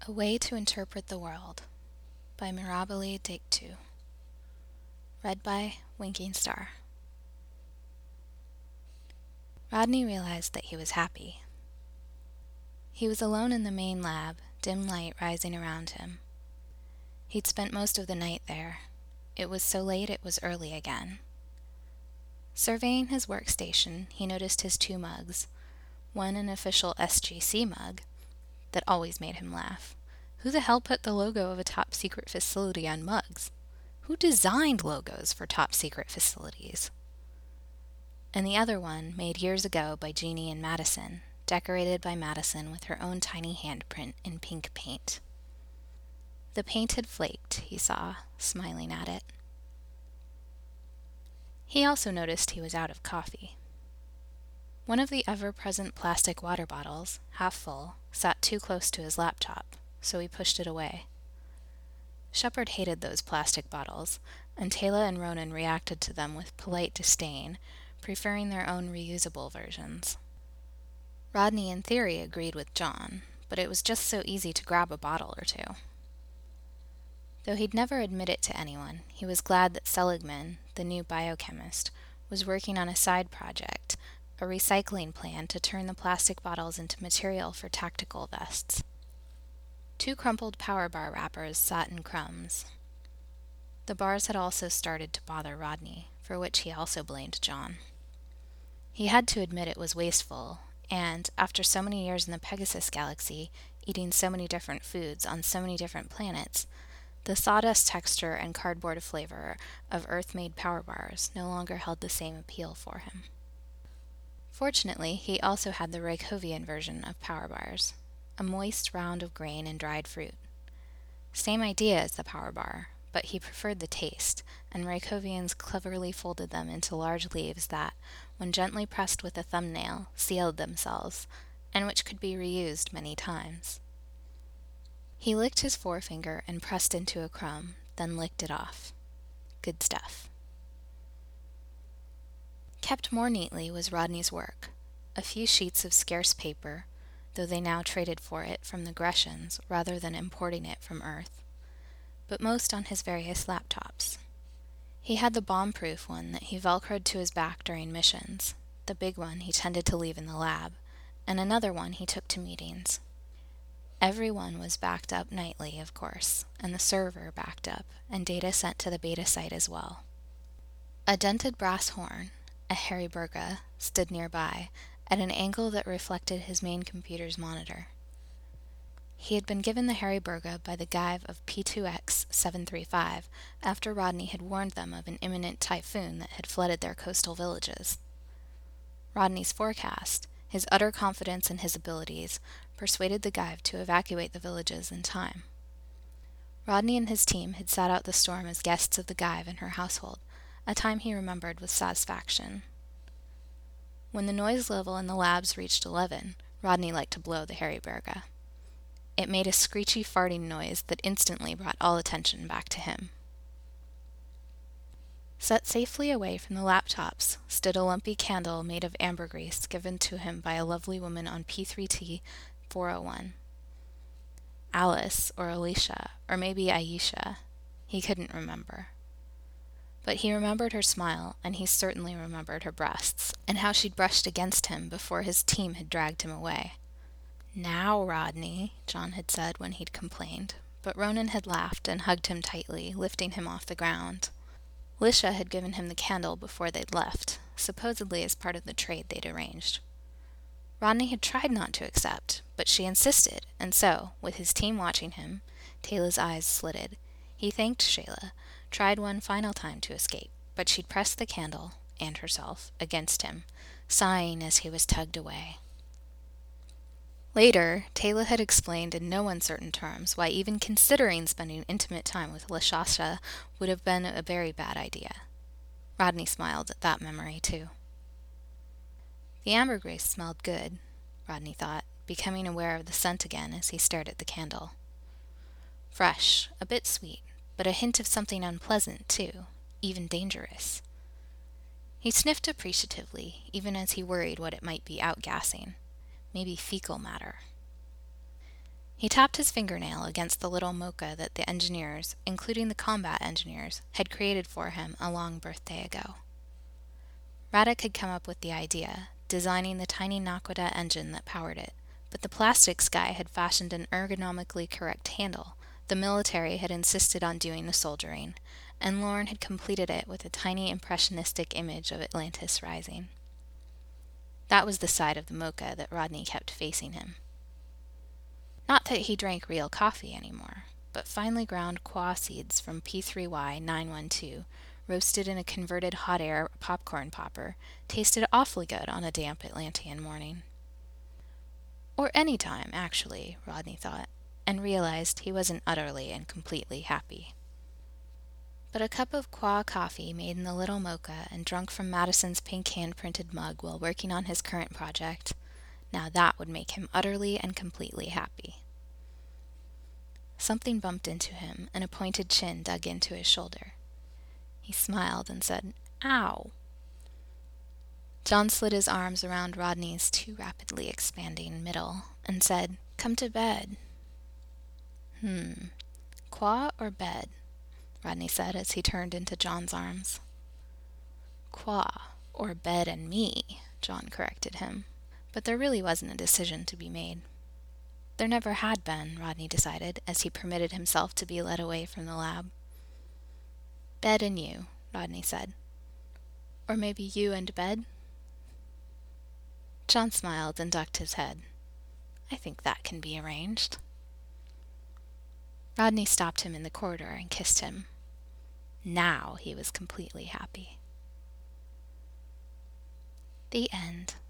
A Way to Interpret the World by Mirabile Dictu. Read by Winking Star. Rodney realized that he was happy. He was alone in the main lab, dim light rising around him. He'd spent most of the night there. It was so late it was early again. Surveying his workstation, he noticed his two mugs, one an official SGC mug that always made him laugh. Who the hell put the logo of a top-secret facility on mugs? Who designed logos for top-secret facilities? And the other one, made years ago by Jeannie and Madison, decorated by Madison with her own tiny handprint in pink paint. The paint had flaked, he saw, smiling at it. He also noticed he was out of coffee. One of the ever-present plastic water bottles, half full, sat too close to his laptop, so he pushed it away. Shepard hated those plastic bottles, and Taylor and Ronan reacted to them with polite disdain, preferring their own reusable versions. Rodney in theory agreed with John, but it was just so easy to grab a bottle or two. Though he'd never admit it to anyone, he was glad that Seligman, the new biochemist, was working on a side project, a recycling plan to turn the plastic bottles into material for tactical vests. 2 crumpled power bar wrappers sat in crumbs. The bars had also started to bother Rodney, for which he also blamed John. He had to admit it was wasteful, and, after so many years in the Pegasus galaxy, eating so many different foods on so many different planets, the sawdust texture and cardboard flavor of Earth-made power bars no longer held the same appeal for him. Fortunately, he also had the Raycovian version of power bars, a moist round of grain and dried fruit. Same idea as the power bar, but he preferred the taste, and Raycovians cleverly folded them into large leaves that, when gently pressed with a thumbnail, sealed themselves, and which could be reused many times. He licked his forefinger and pressed into a crumb, then licked it off. Good stuff. Kept more neatly was Rodney's work, a few sheets of scarce paper, though they now traded for it from the Grecians rather than importing it from Earth, but most on his various laptops. He had the bomb-proof one that he velcroed to his back during missions, the big one he tended to leave in the lab, and another one he took to meetings. Every one was backed up nightly, of course, and the server backed up, and data sent to the beta site as well. A dented brass horn, a Heriberga, stood nearby, at an angle that reflected his main computer's monitor. He had been given the Heriberga by the Gaiv of P2X-735 after Rodney had warned them of an imminent typhoon that had flooded their coastal villages. Rodney's forecast, his utter confidence in his abilities, persuaded the Gaiv to evacuate the villages in time. Rodney and his team had sat out the storm as guests of the Gaiv and her household, a time he remembered with satisfaction. When the noise level in the labs reached 11, Rodney liked to blow the Heriberga. It made a screechy farting noise that instantly brought all attention back to him. Set safely away from the laptops stood a lumpy candle made of ambergris given to him by a lovely woman on P3T 401. Alice, or Alicia, or maybe Aisha. He couldn't remember. But he remembered her smile, and he certainly remembered her breasts, and how she'd brushed against him before his team had dragged him away. "Now, Rodney," John had said when he'd complained, but Ronan had laughed and hugged him tightly, lifting him off the ground. Lisha had given him the candle before they'd left, supposedly as part of the trade they'd arranged. Rodney had tried not to accept, but she insisted, and so, with his team watching him, Taylor's eyes slitted. He thanked Shayla, tried one final time to escape, but she'd pressed the candle, and herself, against him, sighing as he was tugged away. Later, Taylor had explained in no uncertain terms why even considering spending intimate time with Lashasha would have been a very bad idea. Rodney smiled at that memory, too. The ambergris smelled good, Rodney thought, becoming aware of the scent again as he stared at the candle. Fresh, a bit sweet, but a hint of something unpleasant, too, even dangerous. He sniffed appreciatively, even as he worried what it might be outgassing. Maybe fecal matter. He tapped his fingernail against the little mocha that the engineers, including the combat engineers, had created for him a long birthday ago. Radek had come up with the idea, designing the tiny Nakoda engine that powered it, but the plastics guy had fashioned an ergonomically correct handle, the military had insisted on doing the soldering, and Lorne had completed it with a tiny impressionistic image of Atlantis rising. That was the side of the mocha that Rodney kept facing him. Not that he drank real coffee anymore, but finely ground quah seeds from P3Y912, roasted in a converted hot air popcorn popper, tasted awfully good on a damp Atlantean morning. Or any time, actually, Rodney thought, and realized he wasn't utterly and completely happy. But a cup of quah coffee made in the little mocha and drunk from Madison's pink hand-printed mug while working on his current project, now that would make him utterly and completely happy. Something bumped into him, and a pointed chin dug into his shoulder. He smiled and said, "Ow." John slid his arms around Rodney's too rapidly expanding middle and said, "Come to bed." Quah or bed?" Rodney said as he turned into John's arms. "Quah, or bed and me," John corrected him. But there really wasn't a decision to be made. There never had been, Rodney decided, as he permitted himself to be led away from the lab. "Bed and you," Rodney said. "Or maybe you and bed?" John smiled and ducked his head. "I think that can be arranged." Rodney stopped him in the corridor and kissed him. Now he was completely happy. The end.